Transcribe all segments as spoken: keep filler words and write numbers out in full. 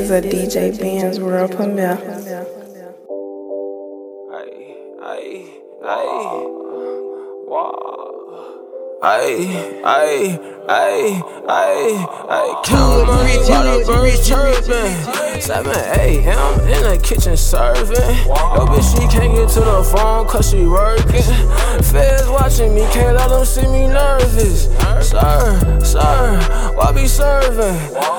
is a D J Benz world premiere. Ay, ay, ay, wow. Ay, ay, ay, ay, ay, count money while the birds chirping. seven A M in the kitchen serving. Yo, bitch, she can't get to the phone cause she working. Feds watching me, can't let them see me nervous. Sir, sir, why be serving?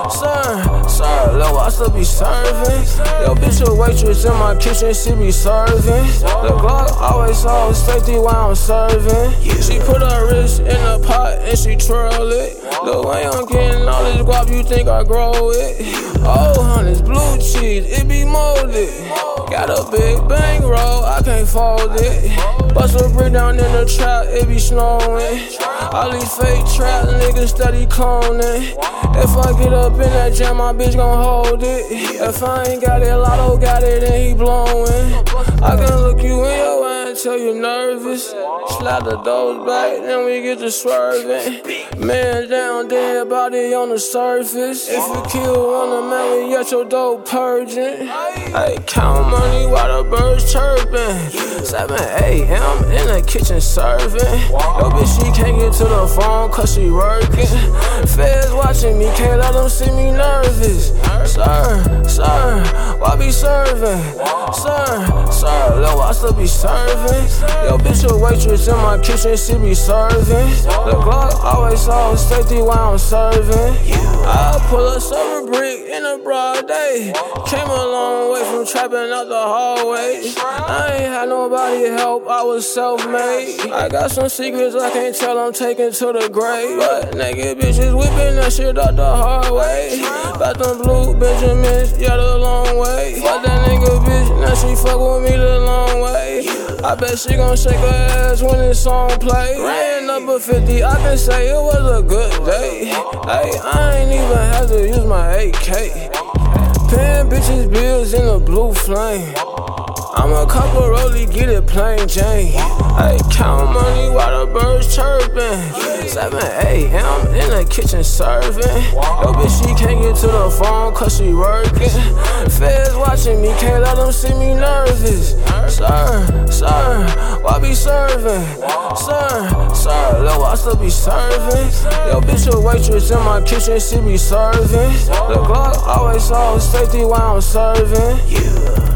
Sir, sir, low, I still be serving. Yo, bitch, a waitress in my kitchen, she be serving. The Glock always always safety while I'm serving. She put her wrist in the pot and she twirl it. The way I'm getting all this guap, you think I grow it? Oh, honey, blue cheese, it be molded. Got a big bang roll, I can't fold it. Bust a brick down in the trap, it be snowing. All these fake trap niggas steady cloning. If I get up in that jam, my bitch gon' hold it. If I ain't got it, Lotto got it and he blowing. I can look you in your eye and tell you nervous. Slap the doors back, then we get to swerving. Man down, dead body on the surface. If you kill one of man, we at your door purging. I count money while the birds chirping. seven A M in the kitchen serving. Yo, bitch, she can't get to the phone cause she working. Feds watching me, can't let them see me nervous. Sir, sir, why be serving? Sir, sir, low, I still be serving. Yo, bitch, a waitress in my kitchen, she be serving. The Glock always always safety while I'm serving. I pull a silver brick in a broad day. Came a long way from trapping out the hallway. I ain't had nobody help, I was self-made. I got some secrets I can't tell, I'm taking to the grave. But naked bitches whipping that shit out the hard way. Got them blue Benjamins, yeah, the long way. Fuck that nigga bitch, now she fuck with me the long way. I bet she gon' shake her ass when this song play. Ran up a fifty, I can say it was a good day. Hey, I ain't even had to use my A K. Paying bitches bills in a blue flame. I'm a couple rollie, get it plain Jane. I count money while the birds chirping. seven A M in the kitchen serving. Yo, bitch, she can't get to the phone cause she working. Feds watching me, can't let them see me nervous. Sir, sir, why be serving? Sir, sir, low, I still be serving. Yo, bitch, a waitress in my kitchen, she be serving. The Glock always always safety while I'm serving.